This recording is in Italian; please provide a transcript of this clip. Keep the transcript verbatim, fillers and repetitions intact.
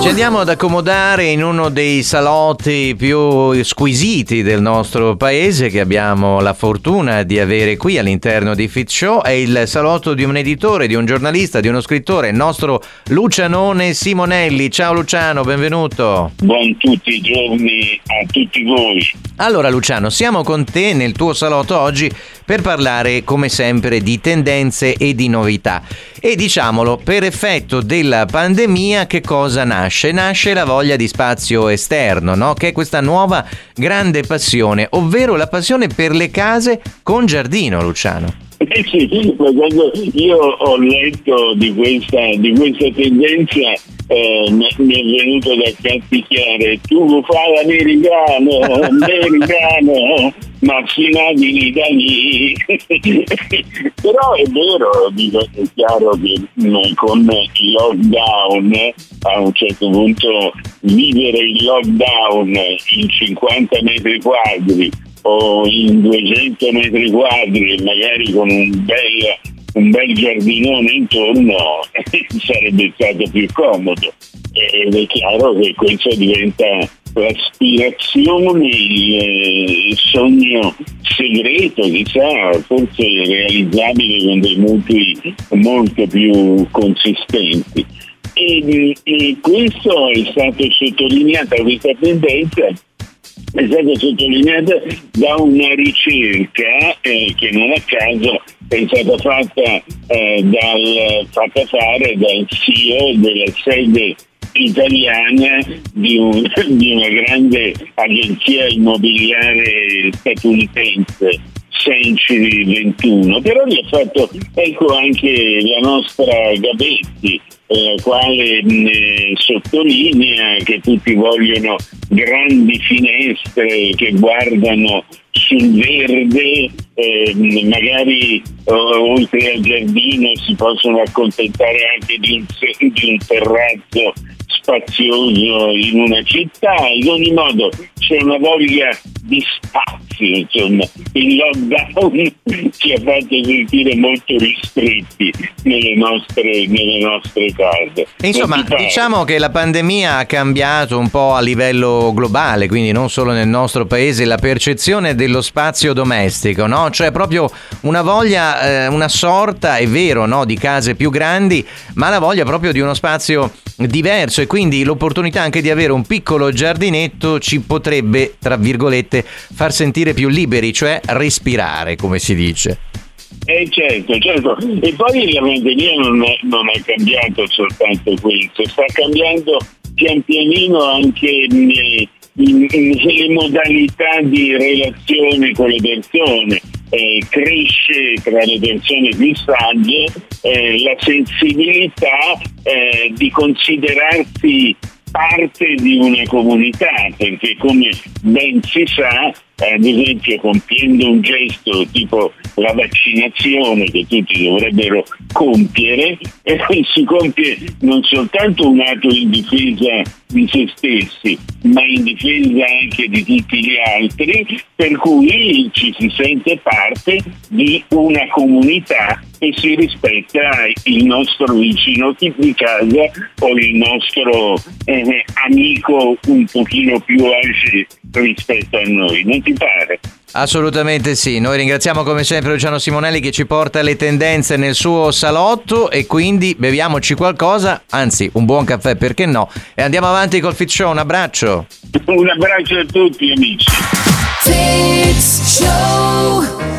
Ci andiamo ad accomodare in uno dei salotti più squisiti del nostro paese che abbiamo la fortuna di avere qui all'interno di Fit Show. È il salotto di un editore, di un giornalista, di uno scrittore, il nostro Lucianone Simonelli. Ciao Luciano, benvenuto. Buon tutti i giorni a tutti voi. Allora Luciano, siamo con te nel tuo salotto oggi per parlare come sempre di tendenze e di novità. E diciamolo, per effetto della pandemia che cosa nasce? Nasce la voglia di spazio esterno, no? Che è questa nuova grande passione, ovvero la passione per le case con giardino, Luciano. Eh sì, quando io ho letto di questa, di questa tendenza eh, mi è venuto da canticchiare: tu fai l'americano, americano, ma fino in Italia. Però è vero, dico, è chiaro che con il lockdown a un certo punto vivere il lockdown in cinquanta metri quadri o in duecento metri quadri e magari con un bel, un bel giardinone intorno sarebbe stato più comodo. Ed è chiaro che questo diventa l'aspirazione, il sogno segreto, chissà, forse realizzabile con dei mutui molto più consistenti. E, e questo è stato sottolineato, questa tendenza è stata sottolineata da una ricerca eh, che non a caso è stata fatta, eh, dal, fatta fare dal C E O della sede italiana di, un, di una grande agenzia immobiliare statunitense, Century ventuno. Però gli ha fatto ecco anche la nostra Gabetti, eh, quale mh, sottolinea che tutti vogliono grandi finestre che guardano sul verde, eh, magari oh, oltre al giardino si possono accontentare anche di un, di un terrazzo spazioso in una città. In ogni modo c'è una voglia di spazio, insomma. Il lockdown ci ha fatto sentire molto ristretti nelle nostre, nelle nostre case. Insomma, diciamo che la pandemia ha cambiato un po' a livello globale, quindi non solo nel nostro paese, la percezione dello spazio domestico, no? Cioè proprio una voglia, eh, una sorta, è vero, no, di case più grandi, ma la voglia proprio di uno spazio diverso, e quindi l'opportunità anche di avere un piccolo giardinetto ci potrebbe, tra virgolette, far sentire più liberi, cioè respirare, come si dice. Eh certo, certo. E poi la pandemia non, è, non ha cambiato soltanto questo, sta cambiando pian pianino anche eh, in, in, le modalità di relazione con le persone. Eh, cresce tra le persone più sagge eh, la sensibilità eh, di considerarsi parte di una comunità, perché come ben si sa, ad esempio compiendo un gesto tipo la vaccinazione che tutti dovrebbero compiere, e si compie non soltanto un atto in difesa di se stessi, ma in difesa anche di tutti gli altri, per cui ci si sente parte di una comunità e si rispetta il nostro vicino di casa o il nostro eh, amico un pochino più âgé rispetto a noi, non ti pare? Assolutamente sì, noi ringraziamo come sempre Luciano Simonelli che ci porta le tendenze nel suo salotto, e quindi beviamoci qualcosa, anzi un buon caffè, perché no, e andiamo avanti col Fit Show. Un abbraccio. Un abbraccio a tutti amici. Fit Show.